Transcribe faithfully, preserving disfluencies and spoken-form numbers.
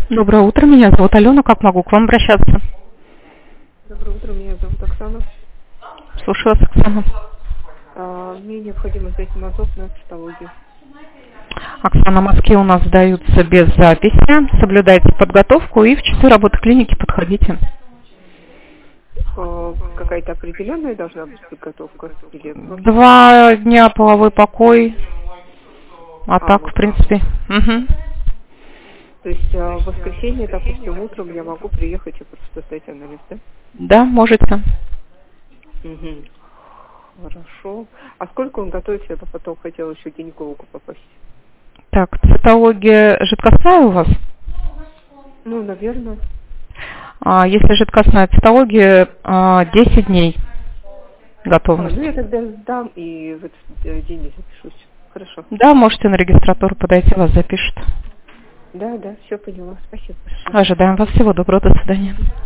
Доброе утро, меня зовут Алена, как могу к вам обращаться? Доброе утро, меня зовут Оксана. Слушаю вас, Оксана. А, мне необходимо взять мазок на цитологию. Оксана, мазки у нас сдаются без записи, соблюдайте подготовку и в часы работы клиники подходите. А, какая-то определенная должна быть подготовка? Или... Два дня половой покой, а, а так, вот в принципе. Угу. То есть а, в воскресенье, допустим, утром я могу приехать и просто сдать анализ, да? Да, можете. Угу. Хорошо. А сколько он готовится? Я бы потом хотела еще к гинекологу попасть. Так, цитология жидкостная у вас? Ну, наверное. А, если жидкостная цитология, а, десять дней готовность. А, ну, я тогда сдам и в этот день я запишусь. Хорошо. Да, можете на регистратуру подойти, вас запишут. Да, да, все поняла. Спасибо большое. Ожидаем вас. Всего доброго, до свидания.